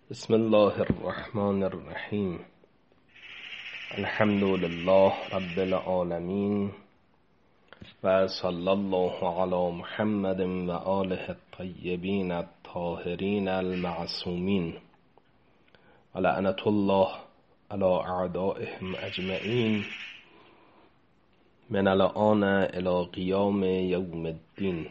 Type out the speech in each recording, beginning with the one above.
بسم الله الرحمن الرحیم. الحمد لله رب العالمین و صلی الله علی محمد و آله الطیبین الطاهرین المعصومین و لعنت الله علی اعدائهم اجمعین من الآن الی قیام یوم الدین.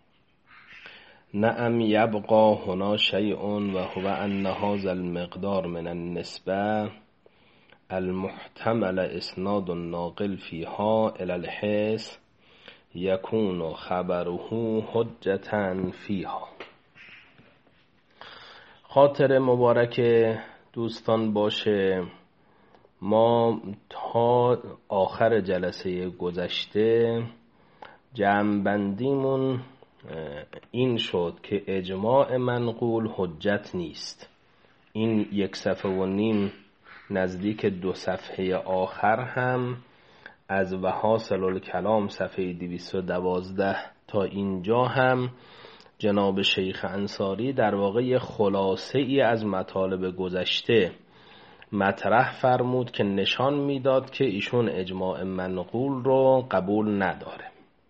نعم یبقى هنا شیء و هو ان هذا المقدار من النسبه المحتمل اسناد الناقل فيها الى الحس يكون خبره حجة فيها. خاطر مبارک دوستان باشه، ما تا آخر جلسه گذشته جمع‌بندیمون این شد که اجماع منقول حجت نیست. این 1.5 صفحه نزدیک 2 صفحه آخر هم از وحاصل الکلام صفحه 212 تا اینجا هم جناب شیخ انصاری در واقع خلاصه ای از مطالب گذشته مطرح فرمود که نشان میداد که ایشون اجماع منقول رو قبول نداره.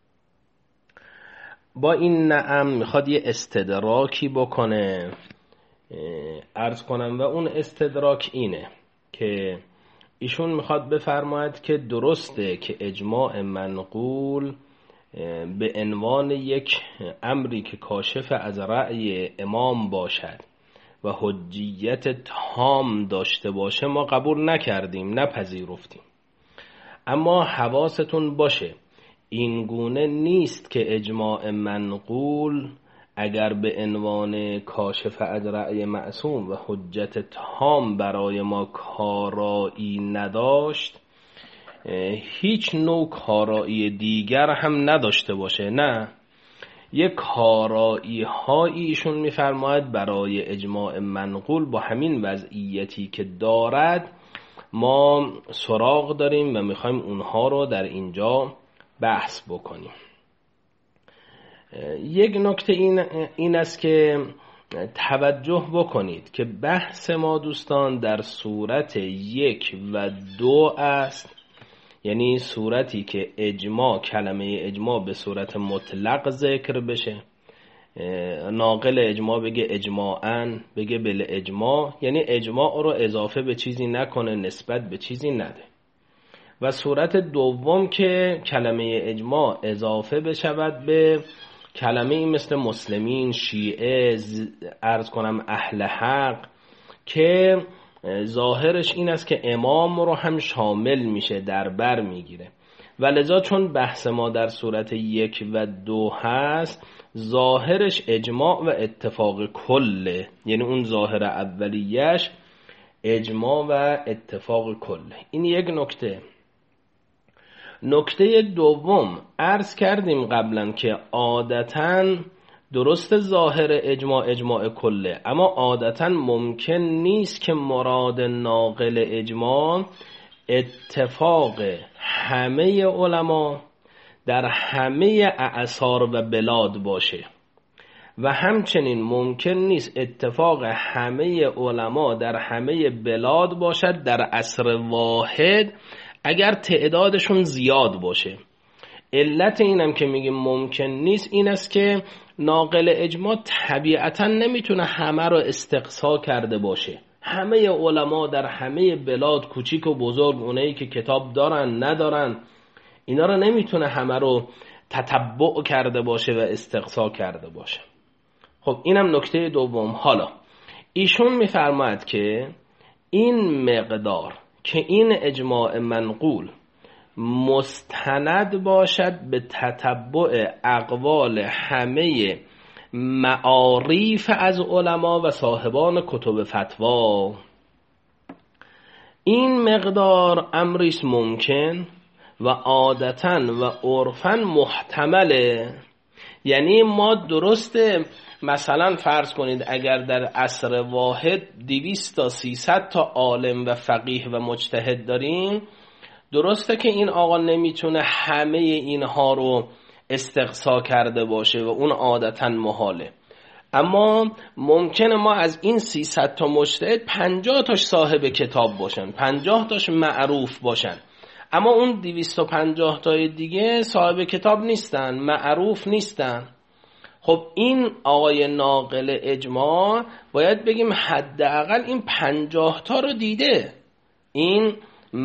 با این نعم میخواد یه استدراکی بکنه، عرض کنم، و اون استدراک اینه که ایشون میخواد بفرماید که درسته که اجماع منقول به عنوان یک امری که کاشف از رأی امام باشد و حجیت تام داشته باشه ما قبول نکردیم، نپذیرفتیم. اما حواستون باشه این گونه نیست که اجماع منقول اگر به عنوان کاشف از رأی معصوم و حجت تام برای ما کارایی نداشت هیچ نوع کارایی دیگر هم نداشته باشه. نه، یک کارایی هایی ایشون میفرماید برای اجماع منقول با همین وضعیتی که دارد ما سراغ داریم و میخوایم اونها رو در اینجا بحث بکنیم. یک نکته این است که توجه بکنید که بحث ما دوستان در صورت 1 و 2 است، یعنی صورتی که اجماع، کلمه اجماع به صورت مطلق ذکر بشه، ناقل اجماع بگه اجماعاً، بگه بل اجماع، یعنی اجماع رو اضافه به چیزی نکنه، نسبت به چیزی نده. و صورت دوم که کلمه اجماع اضافه بشود به کلمه مثل مسلمین، شیعه، عرض کنم اهل حق، که ظاهرش این است که امام رو هم شامل میشه، در بر میگیره. و لذا چون بحث ما در صورت 1 و 2 هست ظاهرش اجماع و اتفاق کله، یعنی اون ظاهر اولیش اجماع و اتفاق کله. این یک نکته. نکته دوم، عرض کردیم قبلا که عادتاً درست ظاهر اجماع کله، اما عادتاً ممکن نیست که مراد ناقل اجماع اتفاق همه علما در همه اعصار و بلاد باشه و همچنین ممکن نیست اتفاق همه علما در همه بلاد باشد در عصر واحد اگر تعدادشون زیاد باشه. علت اینم که میگیم ممکن نیست این است که ناقل اجماع طبیعتا نمیتونه همه رو استقصا کرده باشه. همه علما در همه بلاد، کوچیک و بزرگ، اونایی که کتاب دارن ندارن، اینا رو نمیتونه همه رو تتبع کرده باشه و استقصا کرده باشه. خب اینم نکته دوم. حالا ایشون میفرماید که این مقدار که این اجماع منقول مستند باشد به تتبع اقوال همه معاریف از علما و صاحبان کتب فتوا، این مقدار امریست ممکن و عادتاً و عرفاً محتمله. یعنی ما درسته مثلا فرض کنید اگر در عصر واحد 200 تا 300 تا عالم و فقیه و مجتهد داریم، درسته که این آقا نمیتونه همه اینها رو استقصا کرده باشه و اون عادتاً محاله، اما ممکنه ما از این 300 تا مجتهد 50 تاش صاحب کتاب باشن، 50 تاش معروف باشن، اما اون 250 تای دیگه صاحب کتاب نیستن، معروف نیستن. خب این آقای ناقل اجماع باید بگیم حداقل این 50 تا رو دیده، این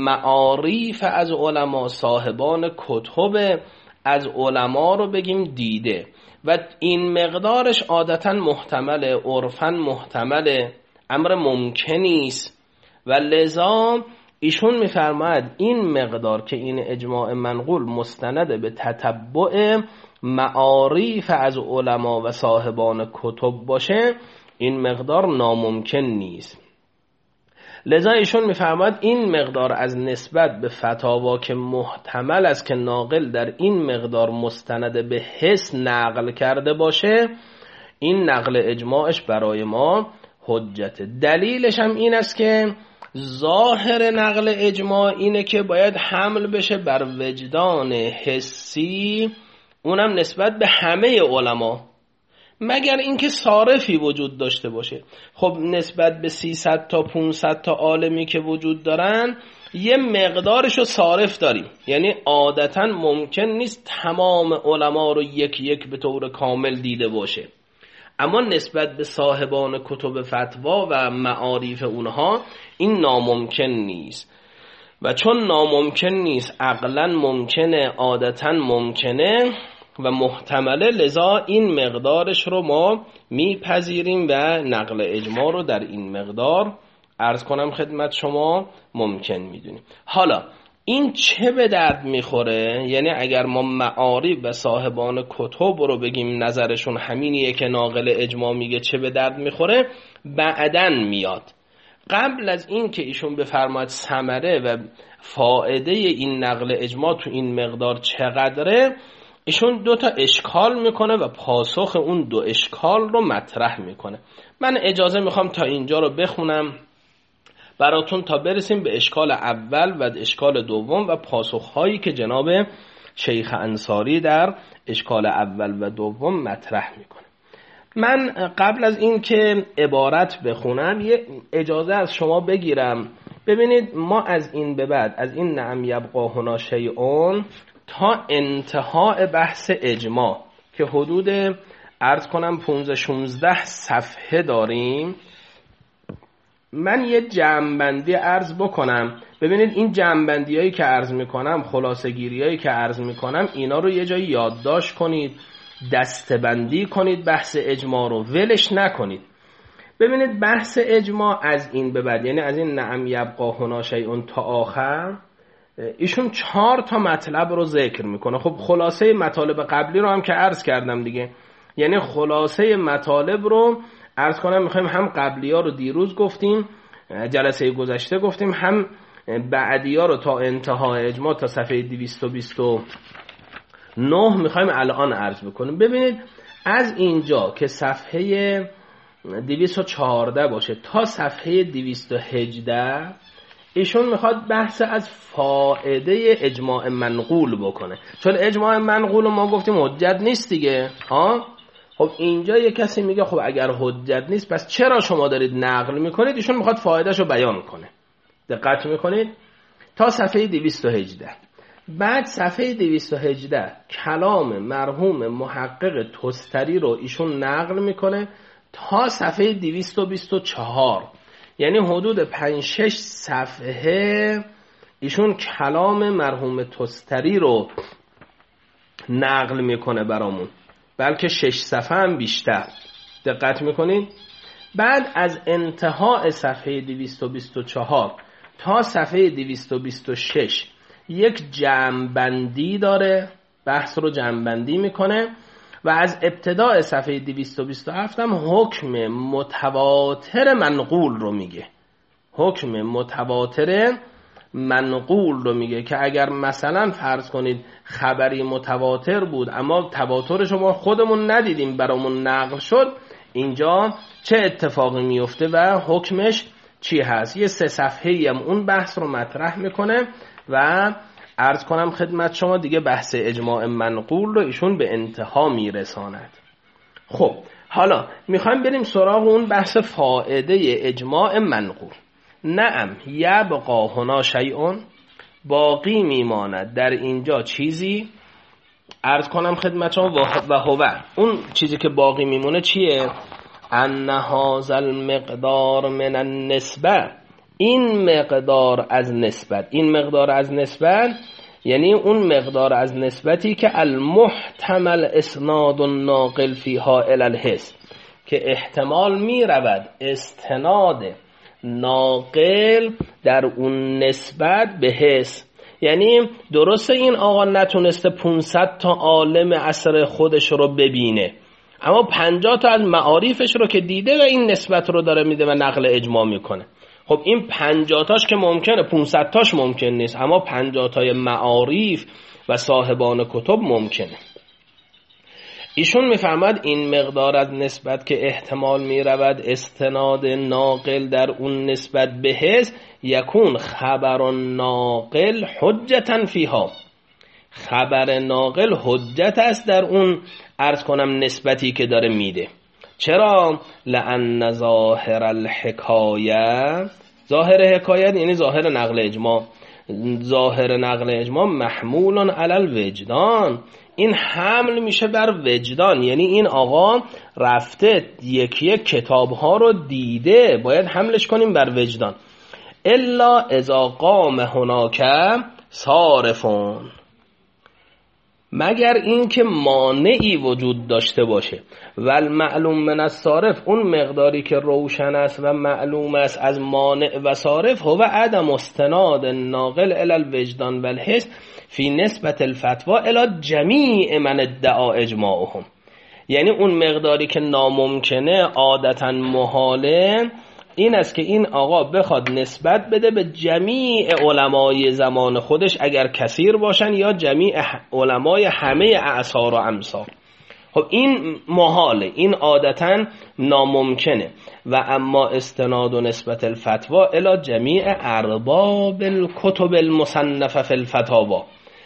معاریف از علما، صاحبان کتب از علما رو بگیم دیده و این مقدارش عادتا محتمله، عرفاً محتمله، امر ممکنی است و لذا ایشون میفرماید این مقدار که این اجماع منقول مستند به تتبع معاریف از علما و صاحبان کتب باشه، این مقدار ناممکن نیست. لذا ایشون میفرماید این مقدار از نسبت به فتاوا که محتمل است که ناقل در این مقدار مستند به حس نقل کرده باشه، این نقل اجماعش برای ما حجته. دلیلش هم این است که ظاهر نقل اجماع اینه که باید حمل بشه بر وجدان حسی، اونم نسبت به همه علما، مگر اینکه صارفی وجود داشته باشه. خب نسبت به 300 تا 500 تا عالمی که وجود دارن یه مقدارشو صارف داریم، یعنی عادتا ممکن نیست تمام علما رو یک یک به طور کامل دیده باشه، اما نسبت به صاحبان کتب فتوا و معاریف اونها این ناممکن نیست و چون ناممکن نیست عقلا ممکنه، عادتا ممکنه و محتمله، لذا این مقدارش رو ما میپذیریم و نقل اجماع رو در این مقدار عرض کنم خدمت شما ممکن میدونیم. حالا این چه به درد میخوره؟ یعنی اگر ما معارف و صاحبان کتب رو بگیم نظرشون همینیه که ناقل اجماع میگه چه به درد میخوره، بعدن میاد. قبل از این که ایشون بفرماید ثمره و فائده این نقل اجماع تو این مقدار چقدره، ایشون 2 تا اشکال میکنه و پاسخ اون 2 اشکال رو مطرح میکنه. من اجازه میخوام تا اینجا رو بخونم براتون تا برسیم به اشکال اول و اشکال دوم و پاسخهایی که جناب شیخ انصاری در اشکال اول و دوم مطرح میکنه. من قبل از این که عبارت بخونم یه اجازه از شما بگیرم. ببینید ما از این به بعد، از این نعم یبقا هنا شیئون تا انتهای بحث اجماع که حدود عرض کنم 15-16 صفحه داریم، من یه جمع‌بندی عرض بکنم. ببینید این جمع‌بندی هایی که عرض میکنم، خلاصه گیری هایی که عرض میکنم، اینا رو یه جایی یادداشت کنید، دسته‌بندی کنید، بحث اجماع رو ولش نکنید. ببینید بحث اجماع از این به بعد، یعنی از این نعم یبقا هنا شیئون تا آخر، ایشون 4 تا مطلب رو ذکر میکنه. خب خلاصه مطالب قبلی رو هم که عرض کردم دیگه، یعنی خلاصه مطالب رو عرض کنم میخوایم هم قبلی ها رو دیروز گفتیم، جلسه گذشته گفتیم، هم بعدی ها رو تا انتهای اجماع تا صفحه 229 میخوایم الان عرض بکنیم. ببینید از اینجا که صفحه 214 باشه تا صفحه 218 ایشون میخواد بحث از فائده اجماع منقول بکنه، چون اجماع منقول ما گفتیم حجت نیست دیگه ها. خب اینجا یه کسی میگه خب اگر حجت نیست پس چرا شما دارید نقل میکنید؟ ایشون میخواد فایدهشو بیان کنه. دقت میکنید تا صفحه 218. بعد صفحه 218 کلام مرحوم محقق تستری رو ایشون نقل میکنه تا صفحه 224، یعنی حدود 5-6 صفحه ایشون کلام مرحوم تستری رو نقل میکنه برامون، بلکه 6 صفحه هم بیشتر. دقت میکنید؟ بعد از انتهای صفحه 224 تا صفحه 226 یک جمع‌بندی داره، بحث رو جمع‌بندی میکنه و از ابتدای صفحه 227 هم حکم متواتر منقول رو میگه. حکم متواتر منقول رو میگه که اگر مثلا فرض کنید خبری متواتر بود اما تواترش ما خودمون ندیدیم برامون نقل شد، اینجا چه اتفاقی میفته و حکمش چی هست. یه 3 صفحه‌ای هم اون بحث رو مطرح میکنه و عرض کنم خدمت شما دیگه بحث اجماع منقول رو ایشون به انتها میرساند. خب حالا میخوایم بریم سراغ اون بحث فائده اجماع منقول. نعم یبقا هنا شیء، باقی میماند در اینجا چیزی. عرض کنم خدمتشون و هو، اون چیزی که باقی میمونه چیه؟ ان هذا المقدار من النسبه، این مقدار از نسبت. این مقدار از نسبت یعنی اون مقدار از نسبتی که المحتمل اسناد الناقل فیها الی الحس، که احتمال می رود استناد ناقل در اون نسبت به حس. یعنی درسته این آقا نتونسته 500 تا عالم عصر خودش رو ببینه، اما 50 تا از معارفش رو که دیده و این نسبت رو داره میده و نقل اجماع میکنه. خب این 50 تاش که ممکنه، 500 تاش ممکن نیست، اما 50 تای معارف و صاحبان کتب ممکنه. ایشون میفهمد این مقدار از نسبت که احتمال میرود استناد ناقل در اون نسبت به حس، یکون خبر ناقل حجتا فیها، خبر ناقل حجت است در اون عرض کنم نسبتی که داره میده. چرا؟ لأن ظاهر الحکایه، ظاهر حکایت یعنی ظاهر نقل اجماع، ظاهر نقل اجماع محمول علی الوجدان، این حمل میشه بر وجدان. یعنی این آقا رفته یکی کتاب ها رو دیده، باید حملش کنیم بر وجدان. الا اذا قام هناک صارفون، مگر این که مانعی وجود داشته باشه. ول معلوم من الصارف، اون مقداری که روشن است و معلوم است از مانع و صارف، هو عدم استناد ناقل الی الوجدان و الحس فی نسبت الفتوا الی جمیع من ادعا اجماعهم. یعنی اون مقداری که ناممکنه، عادتا محاله، این است که این آقا بخواد نسبت بده به جمیع علمای زمان خودش، اگر کثیر باشن یا جمیع علمای همه اعصار و امصار. خب این محاله، این عادتا ناممکنه. و اما استناد و نسبت الفتوا الی جمیع ارباب الکتب المصنفه فی الفتاوا،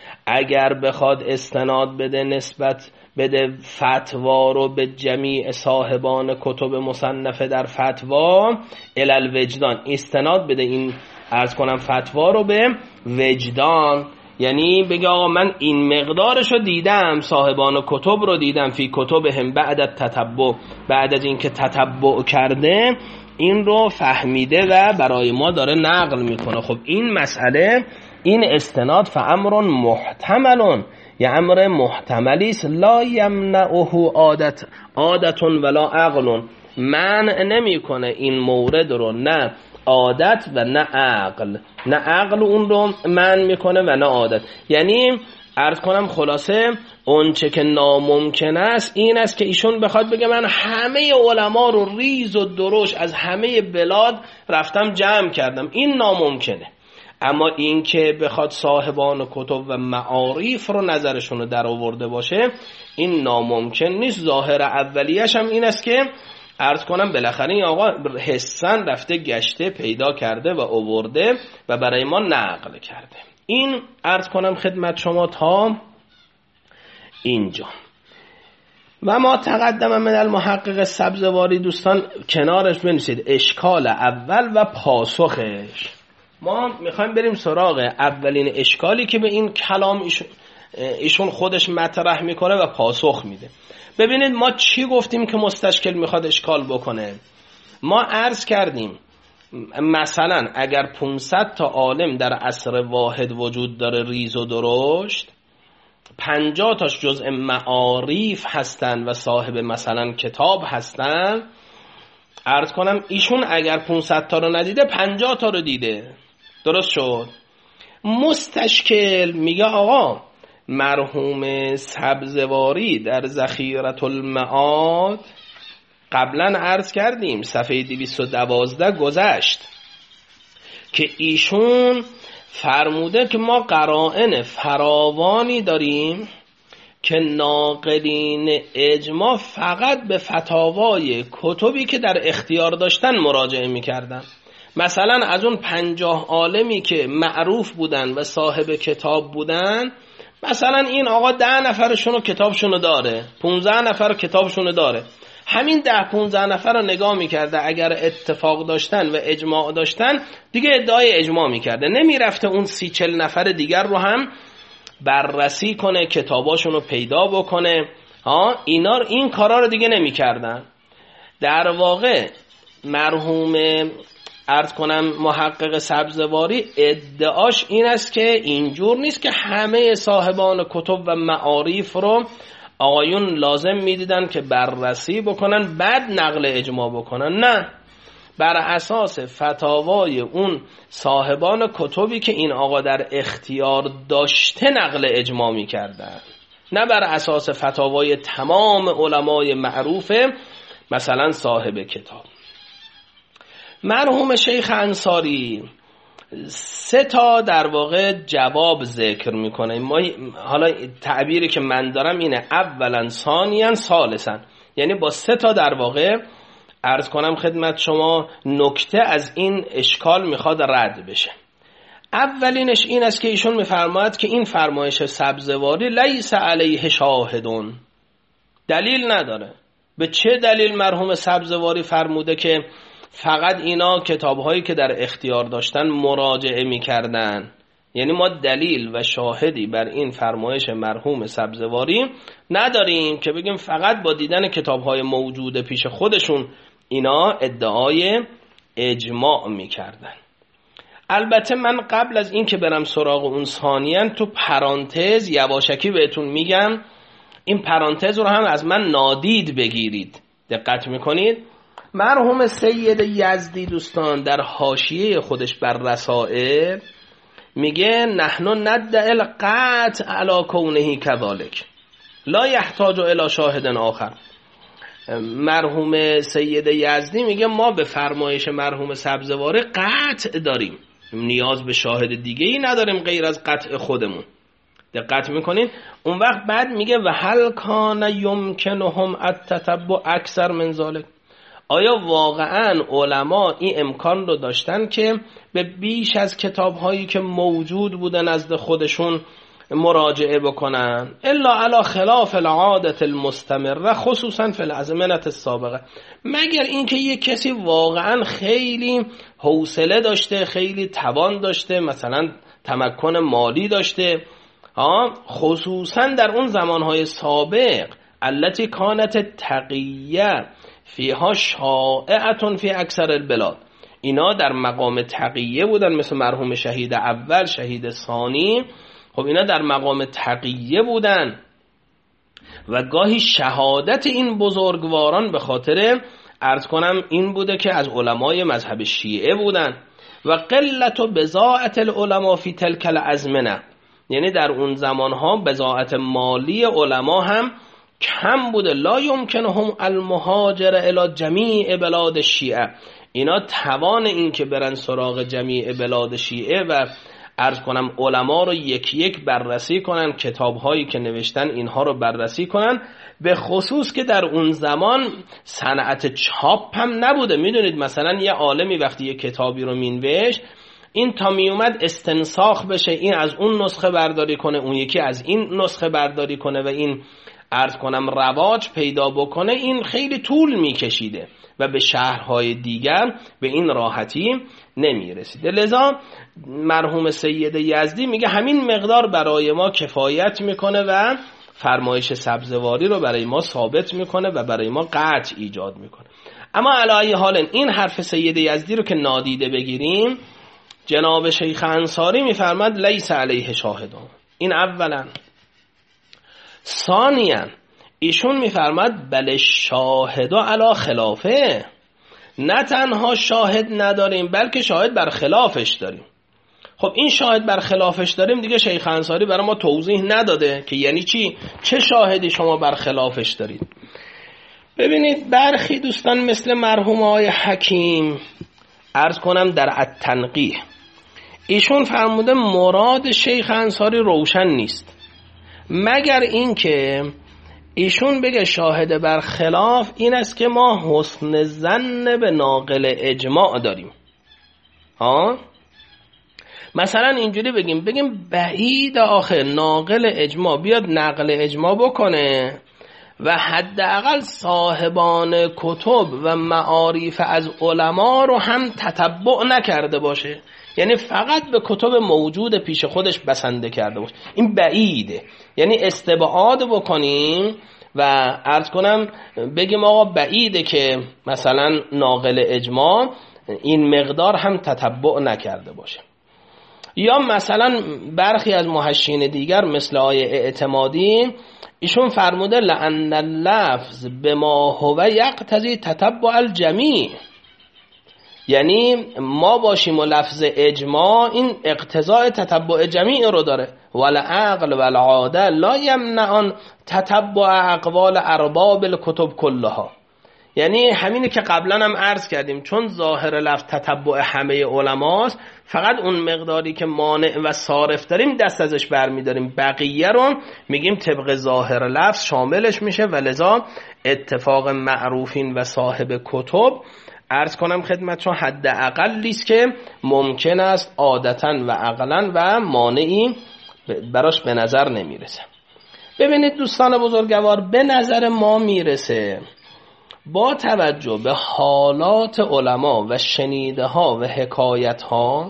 اگر بخواد استناد بده، نسبت بده فتوا رو به جمیع صاحبان کتب مصنفه در فتوا الی الوجدان، استناد بده این عرض کنم فتوا رو به وجدان. یعنی بگه آقا من این مقدارش رو دیدم، صاحبان کتب رو دیدم، فی کتبهم بعد التتبع، بعد از اینکه تتبع کرده این رو فهمیده و برای ما داره نقل میکنه. خب این مسئله، این استناد فامر محتمل، یا امر محتملی است، لا یمنعه عادت ولا عقل، منع نمیکنه این مورد رو نه عادت و نه عقل، نه عقل اون رو منع میکنه و نه عادت. یعنی عرض کنم خلاصه اون چه که ناممکن است این است که ایشون بخواد بگه من همه علما رو ریز و درشت از همه بلاد رفتم جمع کردم، این ناممکنه. اما این که بخواد صاحبان کتب و معارف رو نظرشون رو در آورده باشه، این ناممکن نیست. ظاهر اولیش هم این است که عرض کنم بالاخره این آقا حسن رفته گشته پیدا کرده و آورده و برای ما نقل کرده. این عرض کنم خدمت شما تا اینجا. و ما تقدم من المحقق سبزواری، دوستان کنارش بنویسید اشکال اول و پاسخش. ما میخوایم بریم سراغ اولین اشکالی که به این کلام ایشون خودش مطرح میکنه و پاسخ میده. ببینید ما چی گفتیم که مستشکل میخواد اشکال بکنه. ما عرض کردیم مثلا اگر 500 تا عالم در عصر واحد وجود داره ریز و درشت، 50 تاش جزء معارف هستن و صاحب مثلا کتاب هستن، عرض کنم ایشون اگر 500 تا رو ندیده 50 تا رو دیده، درست شد. مستشکل میگه آقا مرحوم سبزواری در ذخیرة المعاد قبلا عرض کردیم صفحه 212 گذشت که ایشون فرموده که ما قرائن فراوانی داریم که ناقلین اجماع فقط به فتاوای کتبی که در اختیار داشتن مراجعه میکردن. مثلا از اون 50 عالمی که معروف بودن و صاحب کتاب بودن، مثلا این آقا 10 نفرشونو کتابشونو داره، 15 نفر کتابشونو داره، همین 10-15 نفر رو نگاه میکرده، اگر اتفاق داشتن و اجماع داشتن دیگه ادعای اجماع میکرده، نمیرفته اون 30-40 نفر دیگر رو هم بررسی کنه، کتاباشون رو پیدا بکنه. این کارا رو دیگه نمیکردن. در واقع مرحوم محقق سبزواری ادعاش این است که اینجور نیست که همه صاحبان کتب و معارف رو آقایون لازم میدیدن که بررسی بکنن بعد نقل اجماع بکنن. نه، بر اساس فتاوای اون صاحبان کتبی که این آقا در اختیار داشته نقل اجماع میکردن، نه بر اساس فتاوای تمام علمای معروف مثلا صاحب کتاب. مرحوم شیخ انصاری 3 در واقع جواب ذکر میکنه. حالا تعبیری که من دارم اینه: اولا، ثانیا، ثالثا. یعنی با 3 در واقع عرض کنم خدمت شما نکته از این اشکال میخواد رد بشه. اولینش این است که ایشون میفرماید که این فرمایش سبزواری لیس علیه شاهدون، دلیل نداره. به چه دلیل مرحوم سبزواری فرموده که فقط اینا کتابهایی که در اختیار داشتن مراجعه میکردن؟ یعنی ما دلیل و شاهدی بر این فرمایش مرحوم سبزواری نداریم که بگیم فقط با دیدن کتابهای موجود پیش خودشون اینا ادعای اجماع میکردن. البته من قبل از این که برم سراغ اون ثانیاً تو پرانتز یواشکی بهتون میگم، این پرانتز رو هم از من نادید بگیرید. دقت میکنید؟ مرحوم سید یزدی دوستان در حاشیه خودش بر رسائل میگه نحن ندعی القطع علی کونه کذالک لا یحتاج الی شاهد آخر. مرحوم سید یزدی میگه ما به فرمایش مرحوم سبزواری قطع داریم، نیاز به شاهد دیگه ای نداریم غیر از قطع خودمون. دقت میکنین؟ اون وقت بعد میگه و هل کان یمکنهم التتبع اکثر من ذلک، آیا واقعا علما این امکان رو داشتن که به بیش از کتابهایی که موجود بودن نزد خودشون مراجعه بکنن؟ الا علی خلاف العادت المستمره خصوصا فی الازمنه السابقه، مگر اینکه یک کسی واقعا خیلی حوصله داشته، خیلی توان داشته، مثلا تمکن مالی داشته، خصوصا در اون زمانهای سابق التي کانت تقیه فیها شائعه فی اکثر البلاد، اینا در مقام تقیه بودن، مثل مرحوم شهید اول، شهید ثانی. خب اینا در مقام تقیه بودن و گاهی شهادت این بزرگواران به خاطر عرض کنم این بوده که از علمای مذهب شیعه بودن. و قلت و بضاعت العلماء فی تلک الازمنه، یعنی در اون زمانها بضاعت مالی علما هم کم بوده. لا یمکنهم المهاجر الی جمیع بلاد شیعه، اینا توان این که برن سراغ جمیع بلاد شیعه و عرض کنم علما رو یکی یک بررسی کنن، کتابهایی که نوشتن اینها رو بررسی کنن، به خصوص که در اون زمان صنعت چاپ هم نبوده. میدونید مثلا یه عالمی وقتی یه کتابی رو مینوشت، این تا می اومد استنساخ بشه، این از اون نسخه برداری کنه، اون یکی از این نسخه برداری کنه و این عرض کنم رواج پیدا بکنه، این خیلی طول میکشیده و به شهرهای دیگر به این راحتی نمیرسیده. لذا مرحوم سید یزدی میگه همین مقدار برای ما کفایت میکنه و فرمایش سبزواری رو برای ما ثابت میکنه و برای ما قطع ایجاد میکنه. اما علی حال این حرف سید یزدی رو که نادیده بگیریم، جناب شیخ انصاری میفرماد لیس علیه شاهدون. این اولا. ثانیا ایشون میفرماد بل شاهد علی خلافه، نه تنها شاهد نداریم بلکه شاهد بر خلافش داریم. خب این شاهد بر خلافش داریم دیگه شیخ انصاری برای ما توضیح نداده که یعنی چی، چه شاهدی شما بر خلافش دارید. ببینید برخی دوستان مثل مرحوم آقای حکیم عرض کنم در التنقیح، ایشون فرموده مراد شیخ انصاری روشن نیست، مگر اینکه ایشون بگه شاهد بر خلاف این است که ما حسن ظن به ناقل اجماع داریم. مثلا اینجوری بگیم بعید آخه ناقل اجماع بیاد نقل اجماع بکنه، و حداقل صاحبان کتب و معارف از علما رو هم تتبع نکرده باشه، یعنی فقط به کتب موجود پیش خودش بسنده کرده باشه. این بعیده، یعنی استبعاد بکنیم و عرض کنم بگیم آقا بعیده که مثلا ناقل اجماع این مقدار هم تتبع نکرده باشه. یا مثلا برخی از محشین دیگر مثل آیه اعتمادی ایشون فرموده لأن اللفظ بما هو یقتضی تتبع الجمیع، یعنی ما باشیم و لفظ اجماع این اقتضاء تتبع جمیع رو داره. والعقل والعاده لا یمنعان تتبع اقوال ارباب الکتب کلها، یعنی همینه که قبلا هم عرض کردیم، چون ظاهر لفظ تتبع همه علماست، فقط اون مقداری که مانع و صارف داریم دست ازش برمیداریم، بقیه رو میگیم طبق ظاهر لفظ شاملش میشه و لذا اتفاق معروفین و صاحب کتب عرض کنم خدمتشون حد اقلیست که ممکن است عادتاً و عقلاً و مانعی براش به نظر نمیرسه. ببینید دوستان بزرگوار، به نظر ما میرسه با توجه به حالات علما و شنیده ها و حکایت ها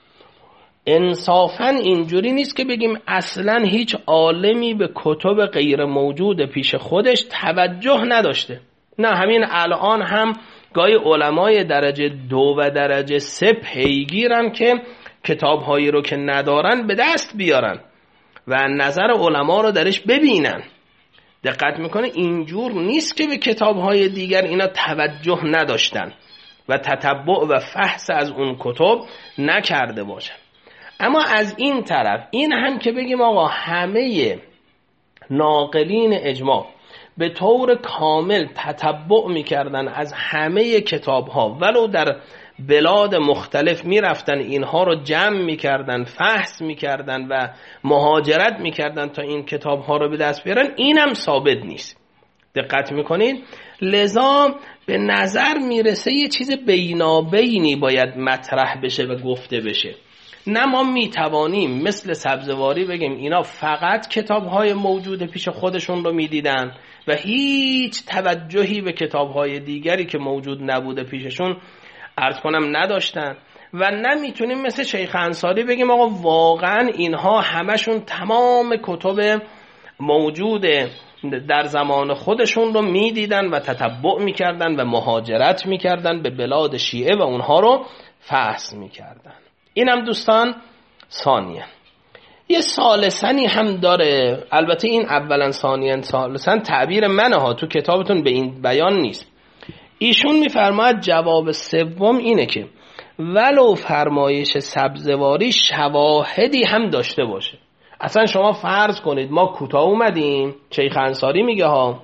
انصافاً اینجوری نیست که بگیم اصلاً هیچ عالمی به کتب غیر موجود پیش خودش توجه نداشته. نه، همین الان هم گاهی علمای درجه 2 و درجه 3 پیگیرن که کتابهایی رو که ندارن به دست بیارن و نظر علما رو درش ببینن. دقت میکنه اینجور نیست که به کتابهای دیگر اینا توجه نداشتن و تتبع و فحص از اون کتب نکرده باشن. اما از این طرف این هم که بگیم آقا همه ناقلین اجماع به طور کامل تتبع میکردن از همه کتابها، ولو در بلاد مختلف میرفتن اینها رو جمع میکردن، فحص میکردن و مهاجرت میکردن تا این کتابها رو به دست بیارن، اینم ثابت نیست. دقت میکنید؟ لذا به نظر میرسه یه چیز بینابینی باید مطرح بشه و گفته بشه. نه ما میتوانیم مثل سبزواری بگیم اینا فقط کتابهای موجود پیش خودشون رو میدیدن و هیچ توجهی به کتابهای دیگری که موجود نبوده پیششون عرض کنم نداشتن، و نمیتونیم مثل شیخ انصاری بگیم آقا واقعا اینها همشون تمام کتب موجود در زمان خودشون رو میدیدن و تتبع میکردن و مهاجرت میکردن به بلاد شیعه و اونها رو فحص میکردن. اینم دوستان ثانیه. یه ثالثنی هم داره، البته این اولا ثانیا ثالثن تعبیر منه ها، تو کتابتون به این بیان نیست. ایشون میفرماید جواب سوم اینه که ولو فرمایش سبزواری شواهدی هم داشته باشه. اصلا شما فرض کنید ما کوتاه اومدیم، شیخ انصاری میگه ها،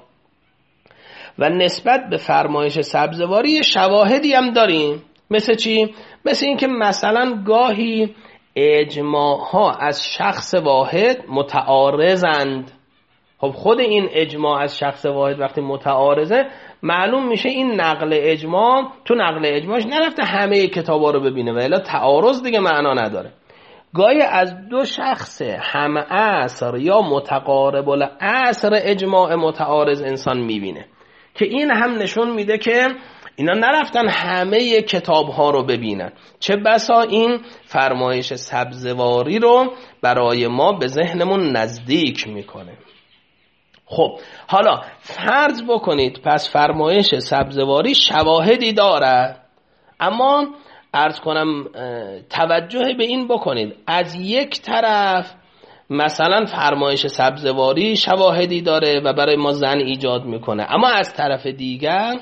و نسبت به فرمایش سبزواری شواهدی هم داریم. مثل چی؟ مثل این که مثلا گاهی اجماع ها از شخص واحد متعارضند. خب خود این اجماع از شخص واحد وقتی متعارضه معلوم میشه این نقل اجماع، تو نقل اجماعش نرفته همه کتابا رو ببینه و الا تعارض دیگه معنا نداره. گاهی از دو شخص هم عصر یا متقارب العصر اجماع متعارض انسان میبینه که این هم نشون میده که اینا نرفتن همه کتاب ها رو ببینن. چه بسا این فرمایش سبزواری رو برای ما به ذهنمون نزدیک میکنه. خب حالا فرض بکنید پس فرمایش سبزواری شواهدی دارد، اما عرض کنم توجه به این بکنید از یک طرف مثلا فرمایش سبزواری شواهدی داره و برای ما ظن ایجاد میکنه، اما از طرف دیگر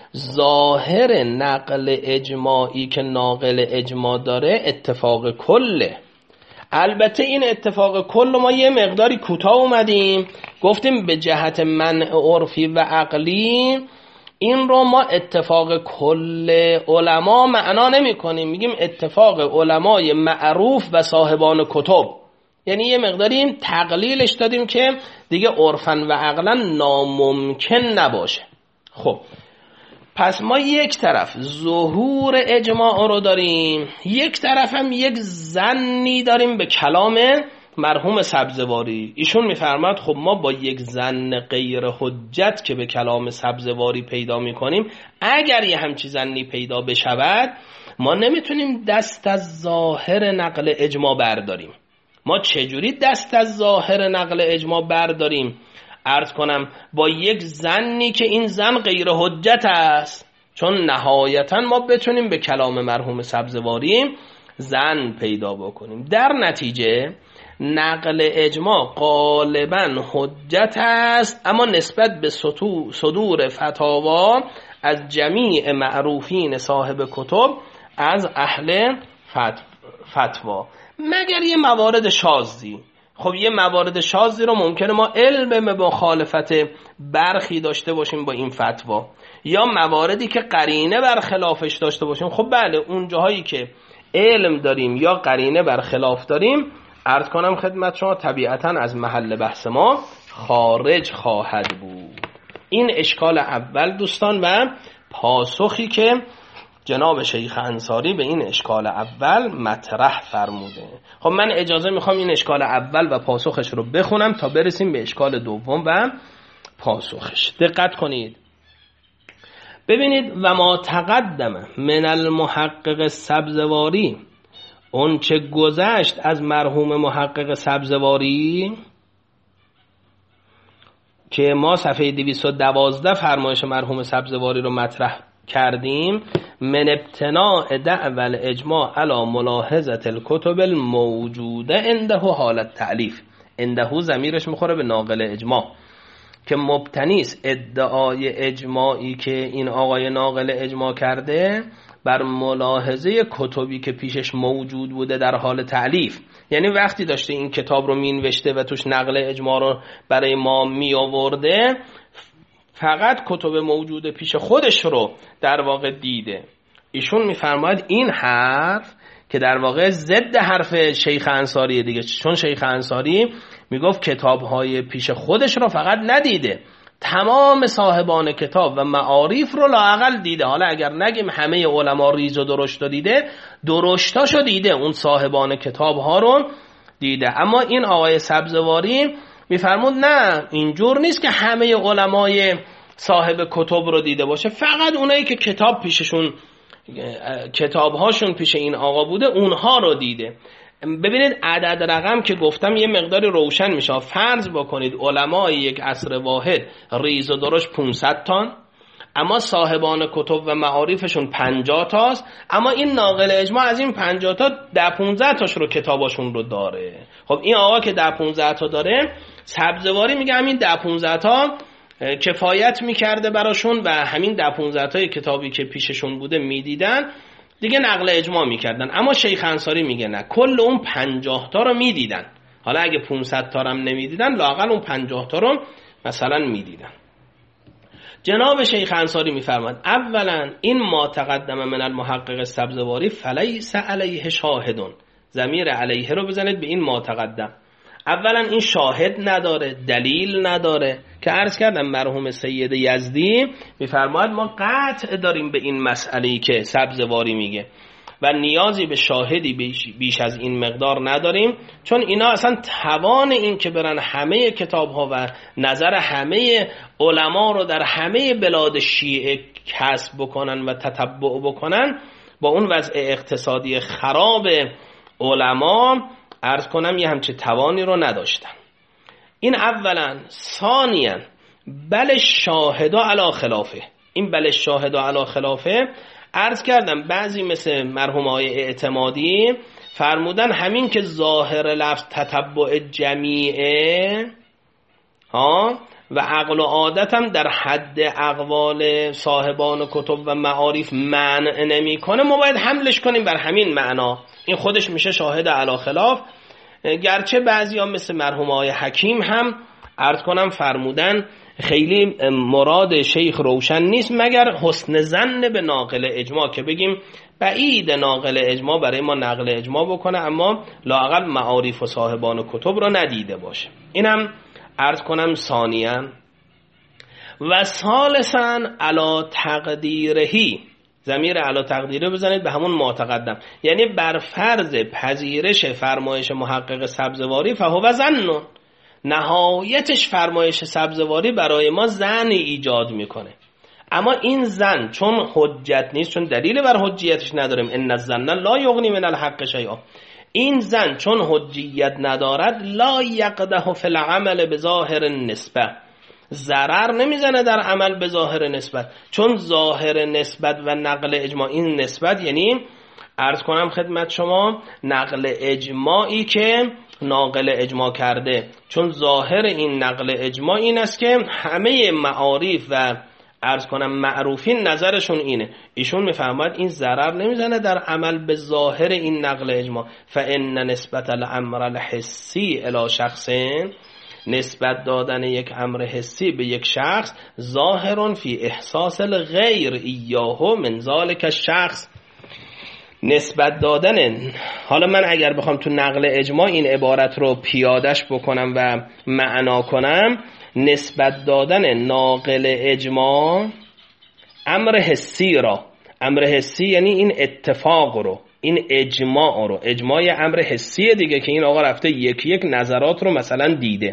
ظاهر نقل اجماعی که ناقل اجماع داره اتفاق کله. البته این اتفاق کل ما یه مقداری کوتاه اومدیم گفتیم به جهت منع عرفی و عقلی این رو ما اتفاق کل علما معنا نمی کنیم، میگیم اتفاق علمای معروف و صاحبان کتب، یعنی یه مقداری این تقلیلش دادیم که دیگه عرفاً و عقلاً ناممکن نباشه. خب پس ما یک طرف ظهور اجماع رو داریم، یک طرف هم یک ظنی داریم به کلام مرحوم سبزواری ایشون میفرماد خب ما با یک ظن غیر حجت که به کلام سبزواری پیدا میکنیم، اگر یه همچی ظنی پیدا بشود ما نمیتونیم دست از ظاهر نقل اجماع برداریم. ما چجوری دست از ظاهر نقل اجماع برداریم؟ عرض کنم با یک ظنی که این ظن غیر حجت است، چون نهایتا ما بتونیم به کلام مرحوم سبزواری ظن پیدا بکنیم. در نتیجه نقل اجماع غالبا حجت است، اما نسبت به صدور فتاوا از جمیع معروفین صاحب کتب از اهل فتوا، مگر یه موارد شاذی. خب یه موارد شاذی رو ممکنه ما علم به مخالفت برخی داشته باشیم با این فتوا، یا مواردی که قرینه بر خلافش داشته باشیم. خب بله، اون جاهایی که علم داریم یا قرینه بر خلاف داریم، عرض کنم خدمت شما طبیعتاً از محل بحث ما خارج خواهد بود. این اشکال اول دوستان و پاسخی که جناب شیخ انصاری به این اشکال اول مطرح فرموده. خب من اجازه میخوام این اشکال اول و پاسخش رو بخونم تا برسیم به اشکال دوم و پاسخش. دقت کنید، ببینید و ما تقدم من المحقق سبزواری، اون چه گذشت از مرحوم محقق سبزواری که ما صفحه 212 فرمایش مرحوم سبزواری رو مطرح کردیم، من ابتناء دعوى الاجماع علی ملاحظه الکتب الموجوده عنده حالت تعلیف. عنده ضمیرش میخوره به ناقل اجماع که مبتنی است ادعای اجماعی که این آقای ناقل اجماع کرده بر ملاحظه کتبی که پیشش موجود بوده در حال تألیف. یعنی وقتی داشته این کتاب رو مینوشته و توش نقل اجماع رو برای ما می آورده، فقط کتب موجود پیش خودش رو در واقع دیده. ایشون میفرماید این حرف که در واقع ضد حرف شیخ انصاری دیگه، چون شیخ انصاری میگفت کتاب‌های پیش خودش رو فقط ندیده، تمام صاحبان کتاب و معارف رو لااقل دیده. حالا اگر نگیم همه علما ریز و درشت دیده، درشتاشو دیده، اون صاحبان کتاب ها رو دیده. اما این آقای سبزواری میفرمود نه، اینجور نیست که همه علمای صاحب کتب رو دیده باشه، فقط اونایی که کتاب پیششون، کتابهاشون پیش این آقا بوده، اونها رو دیده. ببینید عدد رقم که گفتم یه مقداری روشن میشه. فرض بکنید علمای یک عصر واحد ریز و درشت 500 تان، اما صاحبان کتب و معارفشون 50 تاست، اما این ناقل اجماع از این 50 تا 10-15 تاش رو کتاباشون رو داره. خب این آقا که 10-15 تا داره، سبزواری میگه همین 10-15 تا کفایت میکرده براشون و همین 10-15 تای کتابی که پیششون بوده میدیدن دیگه، نقل اجماع میکردن. اما شیخ انصاری میگه نه، کل اون 50 تا رو میدیدن. حالا اگه 500 تا رو هم نمیدیدن، لااقل اون 50 تا رو مثلا میدیدن. جناب شیخ انصاری میفرماد اولا این ما تقدم من المحقق سبزواری فلیس علیه شاهدون، ضمیر علیه رو بزنید به این ما تقدم. اولا این شاهد نداره، دلیل نداره، که عرض کردم مرحوم سید یزدی میفرماید ما قطع داریم به این مسئله‌ای که سبزواری میگه و نیازی به شاهدی بیش از این مقدار نداریم، چون اینا اصلا توان این که برن همه کتاب‌ها و نظر همه علما رو در همه بلاد شیعه کسب بکنن و تتبع بکنن، با اون وضع اقتصادی خراب علما عرض کنم یه همچه توانی رو نداشتن. این اولا. ثانیا بل شاهدا علی خلافه. این بل شاهدا علی خلافه عرض کردم بعضی مثل مرحوم های اعتمادی فرمودن همین که ظاهر لفظ تتبع جمیعه و عقل و عادت هم در حد اقوال صاحبان کتب و معارف منع نمی کنه، ما باید حملش کنیم بر همین معنا. این خودش میشه شاهد علی خلاف، گرچه بعضی ها مثل مرحوم های حکیم هم عرض کنم فرمودن خیلی مراد شیخ روشن نیست مگر حسن ظن به ناقل اجماع، که بگیم بعید ناقل اجماع برای ما نقل اجماع بکنه اما لااقل معارف و صاحبان کتب را ندیده باشه. اینم عرض کنم ثانیاً. و ثالثاً علی تقدیرهی، ضمیر اعلی تقدیره بزنید به همون ما تقدم، یعنی بر فرض پذیرش فرمایش محقق سبزواری فهو ظن، نهایتش فرمایش سبزواری برای ما ظن ایجاد میکنه. اما این ظن چون حجت نیست، چون دلیل بر حجیتش نداریم، ان الظن لا یغنی من الحق شیئا، این ظن چون حجیت ندارد لا یقدح فی العمل بظاهر النسبه، ضرر نمیزنه در عمل به ظاهر نسبت، چون ظاهر نسبت و نقل اجماع، این نسبت یعنی عرض کنم خدمت شما نقل اجماعی که ناقل اجماع کرده، چون ظاهر این نقل اجماع این است که همه معارف و عرض کنم معروفین نظرشون اینه، ایشون میفهمد این ضرر نمیزنه در عمل به ظاهر این نقل اجماع. فان نسبت الامر الحسی الی شخصین، نسبت دادن یک امر حسی به یک شخص، ظاهر فی احساس الغیر ایاه من ذلک الشخص، نسبت دادن، حالا من اگر بخوام تو نقل اجماع این عبارت رو پیادش بکنم و معنا کنم، نسبت دادن ناقل اجماع امر حسی را، امر حسی یعنی این اتفاق رو، این اجماع رو، اجماع امر حسی دیگه که این آقا رفته یکی یک نظرات رو مثلا دیده،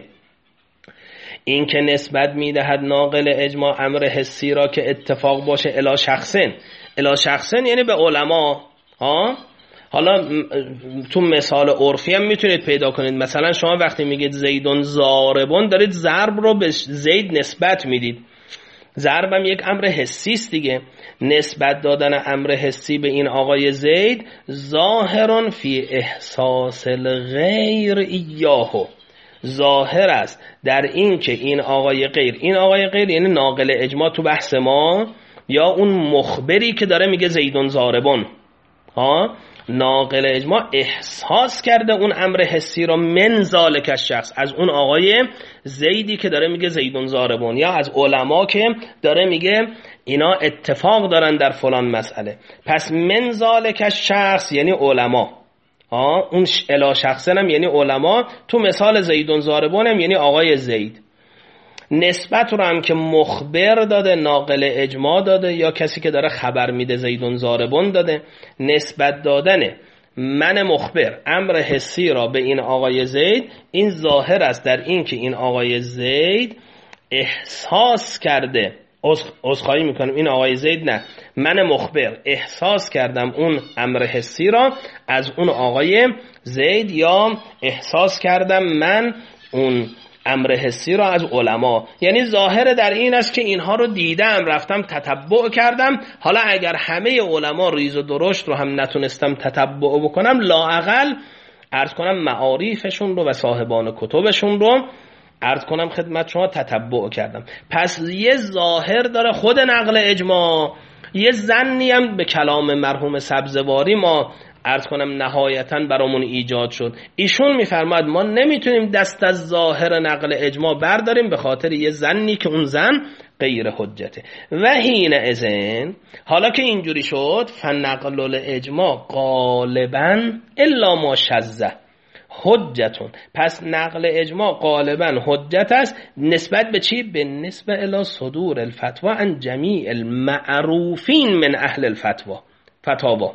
این که نسبت میدهد ناقل اجماع امر حسی را که اتفاق باشه الی شخصن، الی شخصن یعنی به علما. حالا تو مثال عرفی هم میتونید پیدا کنید، مثلا شما وقتی میگید زیدون ضاربون، دارید ضرب رو به زید نسبت میدید، ضرب هم یک امر حسی است دیگه، نسبت دادن امر حسی به این آقای زید ظاهر فی احساس الغیر ایاه، ظاهر است در این که این آقای غیر، این آقای غیر یعنی ناقل اجماع تو بحث ما، یا اون مخبری که داره میگه زیدون ضاربون، ناقل اجماع احساس کرده اون امر حسی را من ذالک الشخص، از اون آقای زیدی که داره میگه زیدون ضاربون، یا از علما که داره میگه اینا اتفاق دارن در فلان مسئله. پس من ذالک الشخص یعنی علما، اون الی شخصن هم یعنی علما، تو مثال زیدون ضاربون هم یعنی آقای زید. نسبت رو هم که مخبر داده، ناقل اجماع داده، یا کسی که داره خبر میده زیدون ضاربون داده، نسبت دادن من مخبر امر حسی را به این آقای زید، این ظاهر است در این که این آقای زید احساس کرده، عذرخواهی میکنم این آقای زید نه، من مخبر احساس کردم اون امر حسی را از اون آقای زید، یا احساس کردم من اون امر حسی را از علما، یعنی ظاهر در این است که اینها رو دیدم، رفتم تتبع کردم، حالا اگر همه علما ریز و درشت رو هم نتونستم تتبع بکنم، لااقل عرض کنم معارفشون رو و صاحبان کتبشون رو عرض کنم خدمت شما تتبع کردم. پس یه ظاهر داره خود نقل اجماع، یه ظنی هم به کلام مرحوم سبزواری ما عرض کنم نهایتاً برامون ایجاد شد. ایشون میفرماد ما نمیتونیم دست از ظاهر نقل اجماع برداریم به خاطر یه ظنی که اون ظن غیر حجته. و حین اذن، حالا که اینجوری شد، فنقل الاجماع غالباً الا ما شذ حجتون، پس نقل اجماع غالباً حجت است نسبت به چی؟ به نسبت الی صدور الفتوا عن جمیع المعروفین من اهل الفتوا، فتاوا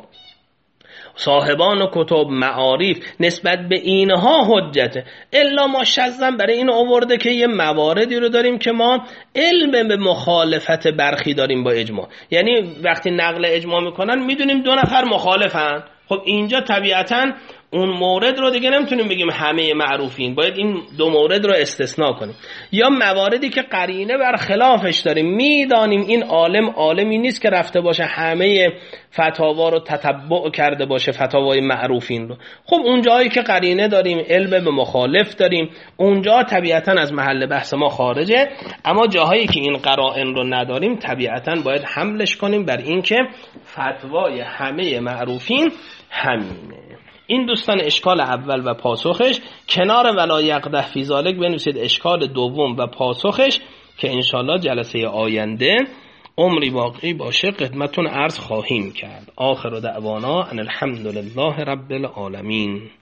صاحبان و کتب معارف، نسبت به اینها حجته. الا ما شذن برای این آورده که یه مواردی رو داریم که ما علم به مخالفت برخی داریم با اجماع، یعنی وقتی نقل اجماع میکنن میدونیم 2 نفر مخالفن، خب اینجا طبیعتاً اون مورد رو دیگه نمیتونیم بگیم همه معروفین، باید این 2 مورد رو استثناء کنیم. یا مواردی که قرینه بر خلافش داریم، میدانیم این عالمی نیست که رفته باشه همه فتاوا رو تتبع کرده باشه، فتاوای معروفین رو، خب اونجایی که قرینه داریم، علم به مخالف داریم، اونجا طبیعتاً از محل بحث ما خارجه. اما جاهایی که این قرائن رو نداریم طبیعتاً باید حملش کنیم بر این که فتوای همه معروفین همینه. این دوستان اشکال اول و پاسخش. کنار ولا یقدح فی ذالک بنویسید اشکال دوم و پاسخش که انشالله جلسه آینده عمری باقی باشه خدمتتون عرض خواهیم کرد. آخر دعوانا ان الحمد لله رب العالمین.